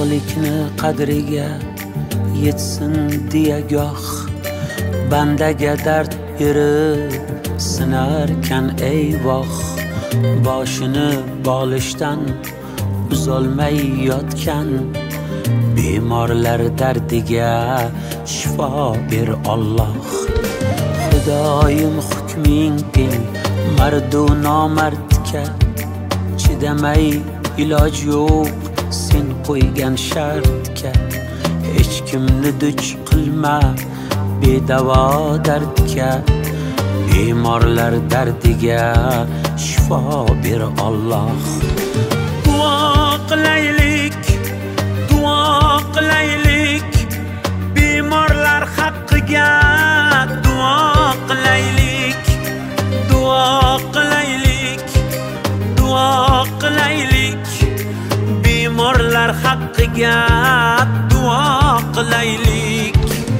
sog'likni qadriga yetsin deya goh bandaga dard berib sinarkan eyvoh. Boshini bolishdan uzolmay yotgan bemorlar dardiga shifo ber Alloh. Xudoyim hukming bil mardu nomardga, chidamay iloj yo'q sen qo'ygan shartga. Hech kimni duch qilma bedavo dardga, bemorlar dardiga shifo ber Alloh. Duo qilaylik, duo qilaylik, bemorlar haqqiga duo qilaylik, duo qilaylik, duo qilaylik, bemorlar haqqiga duo qilaylik.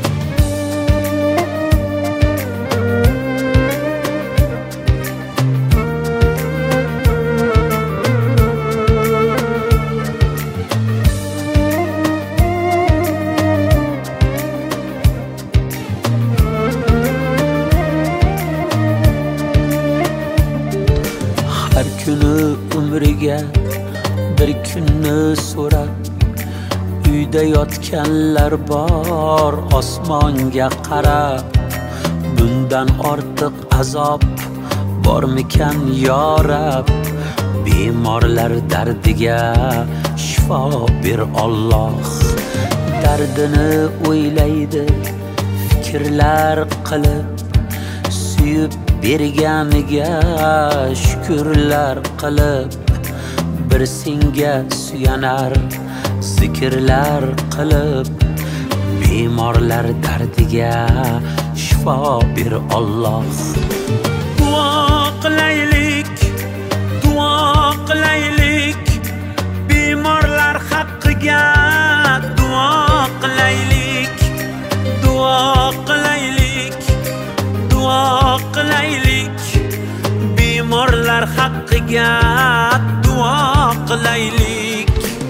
Har kuni umriga bir kunni so'rab uyda yotganlar bor osmonga qarab. Bundan ortiq azob bormikan yo Rab, bemorlar dardiga shifo ber Alloh. Dardini o'ylaydi fikrlar qilib, suyib berganiga shukrlar qilib, bir senga suyanar zikrlar qilib, bemorlar dardiga shifo ber Alloh. Duo qilaylik, duo qilaylik, bemorlar haqqiga duo qilaylik, duo qilaylik, duo qilaylik, bemorlar haqqiga duo qilaylik.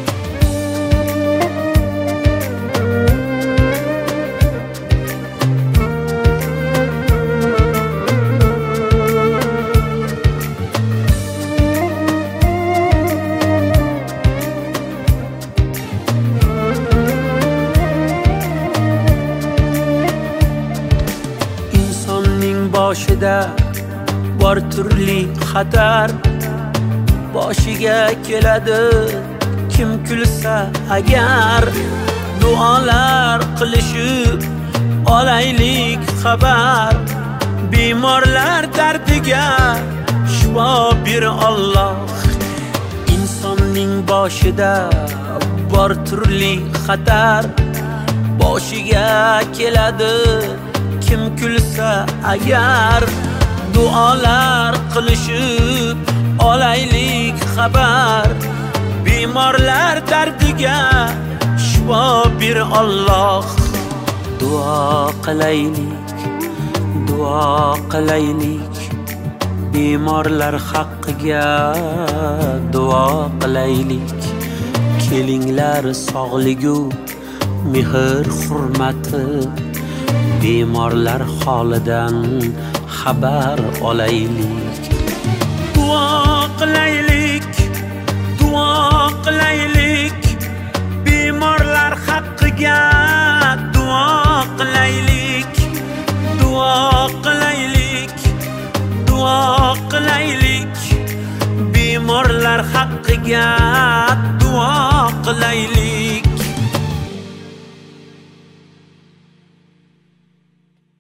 Boshida bor turli xatar, boshiga keladi kim kulsa agar. Duolar qilishib olaylik xabar, bemorlar dardiga shifo ber Alloh. Insonning boshida bor turli xatar, boshiga keladi kim kulsa agar. Duolar qilishib olaylik xabar, bemorlar dardiga shifo ber Alloh. Duo qilaylik, duo qilaylik, bemorlar haqqiga duo qilaylik. Kelinglar sog'ligu mehr hurmati, bemorlar holidan xabar olaylik. Duo qilaylik, duo qilaylik, bemorlar haqqiga duo qilaylik, duo qilaylik, duo qilaylik, bemorlar haqqiga duo qilaylik.